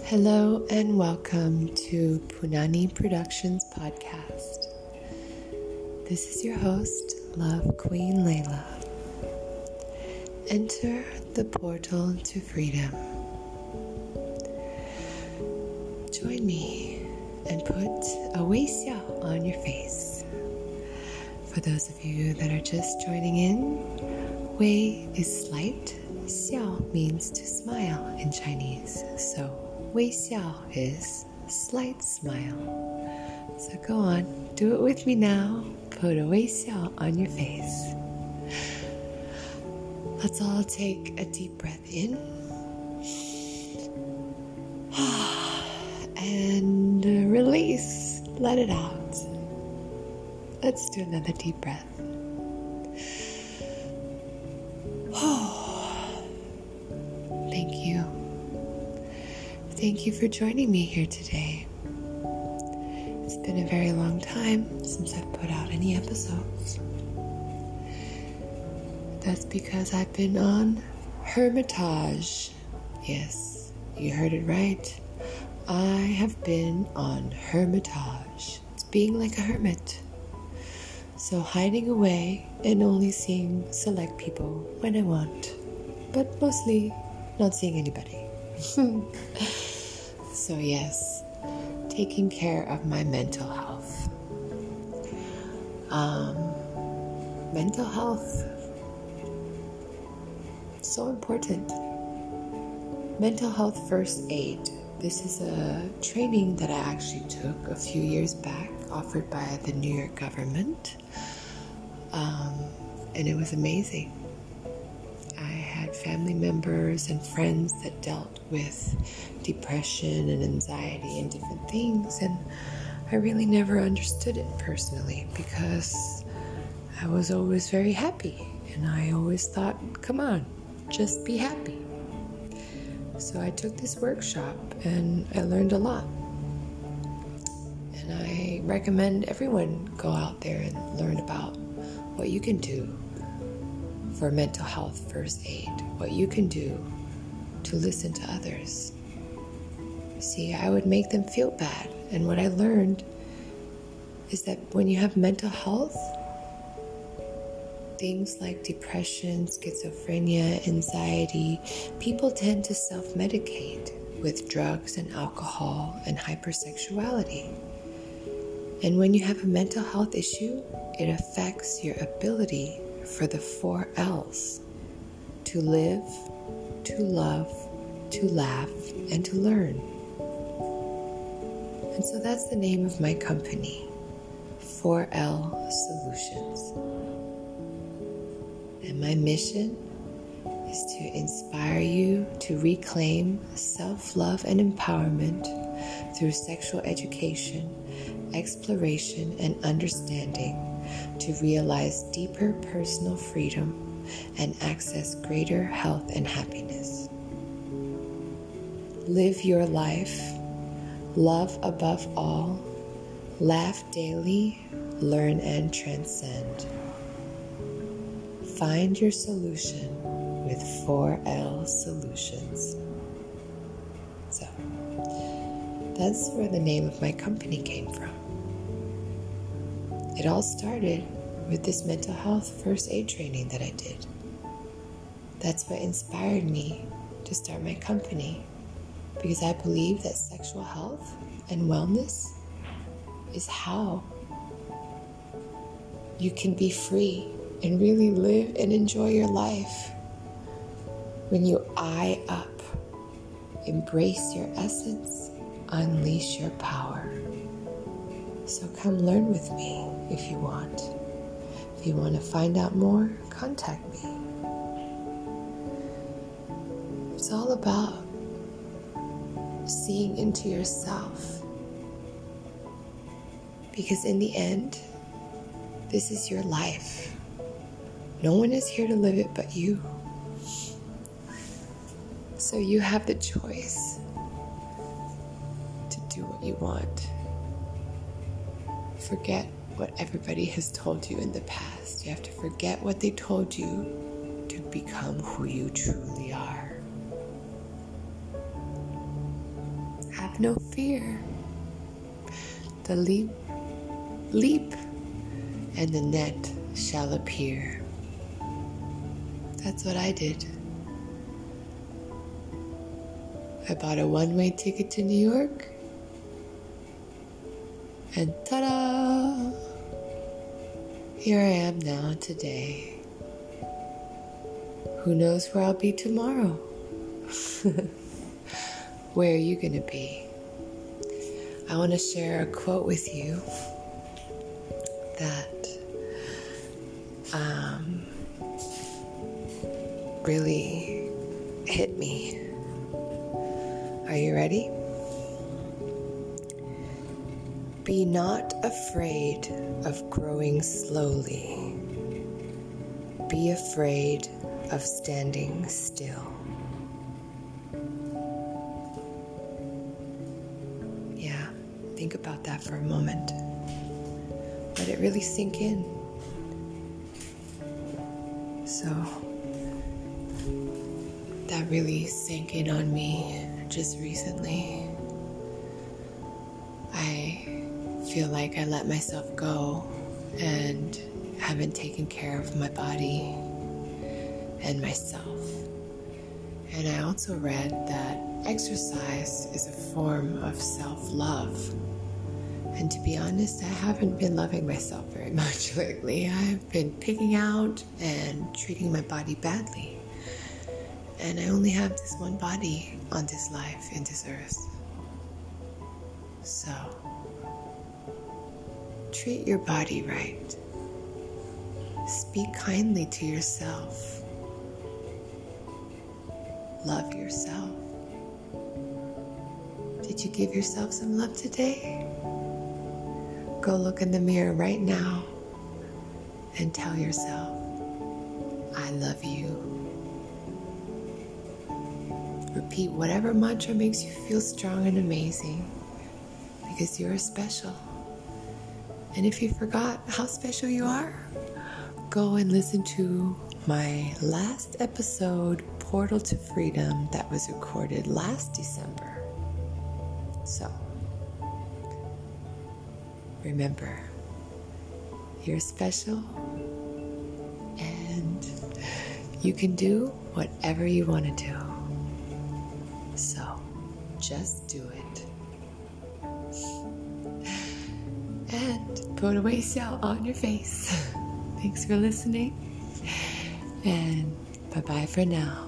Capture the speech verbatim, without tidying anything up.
Hello and welcome to Punani Productions podcast. This is your host, Love Queen Layla. Enter the portal to freedom. Join me and put a wei xiao on your face. For those of you that are just joining in, wei is slight, xiao means to smile in Chinese, so wei xiao is slight smile. So go on, do it with me now. Put a wei xiao on your face. Let's all take a deep breath in. And release. Let it out. Let's do another deep breath. Thank you. Thank you for joining me here today. It's been a very long time since I've put out any episodes. That's because I've been on hermitage. Yes, you heard it right. I have been on hermitage. It's being like a hermit. So hiding away and only seeing select people when I want, but mostly not seeing anybody. So yes, taking care of my mental health. Um, mental health, so important. Mental health first aid. This is a training that I actually took a few years back, offered by the New York government, um, and it was amazing. I had family members and friends that dealt with depression and anxiety and different things, and I really never understood it personally because I was always very happy, and I always thought, come on, just be happy. So I took this workshop and I learned a lot. And I recommend everyone go out there and learn about what you can do for mental health first aid, what you can do to listen to others. See, I would make them feel bad. And what I learned is that when you have mental health, things like depression, schizophrenia, anxiety, people tend to self-medicate with drugs and alcohol and hypersexuality. And when you have a mental health issue, it affects your ability for the four L's: to live, to love, to laugh, and to learn. And so that's the name of my company, four L Solutions. And my mission is to inspire you to reclaim self-love and empowerment through sexual education, exploration, and understanding to realize deeper personal freedom and access greater health and happiness. Live your life, love above all, laugh daily, learn and transcend. Find your solution with four L Solutions. So, that's where the name of my company came from. It all started with this mental health first aid training that I did. That's what inspired me to start my company, because I believe that sexual health and wellness is how you can be free and really live and enjoy your life. When you eye up, embrace your essence, unleash your power. So come learn with me if you want. If you want to find out more, contact me. It's all about seeing into yourself. Because in the end, this is your life. No one is here to live it but you. So you have the choice to do what you want. Forget what everybody has told you in the past. You have to forget what they told you to become who you truly are. have no fear. The leap, leap, and the net shall appear. That's what I did. I bought a one-way ticket to New York, and ta-da! Here I am now today. Who knows where I'll be tomorrow? Where are you going to be? I want to share a quote with you that um, really hit me. Are you ready? Be not afraid of growing slowly. Be afraid of standing still. Yeah, think about that for a moment. Let it really sink in. So, that really sank in on me just recently. I feel like I let myself go and haven't taken care of my body and myself. And I also read that exercise is a form of self-love. And to be honest, I haven't been loving myself very much lately. I've been picking out and treating my body badly. And I only have this one body on this life, in this earth. So, treat your body right. Speak kindly to yourself. Love yourself. Did you give yourself some love today? Go look in the mirror right now and tell yourself, I love you. Repeat whatever mantra makes you feel strong and amazing, because you're special. And if you forgot how special you are, go and listen to my last episode, Portal to Freedom, that was recorded last December. So, remember, you're special and you can do whatever you want to do. So, just do it. And put away smile on your face. Thanks for listening. And bye-bye for now.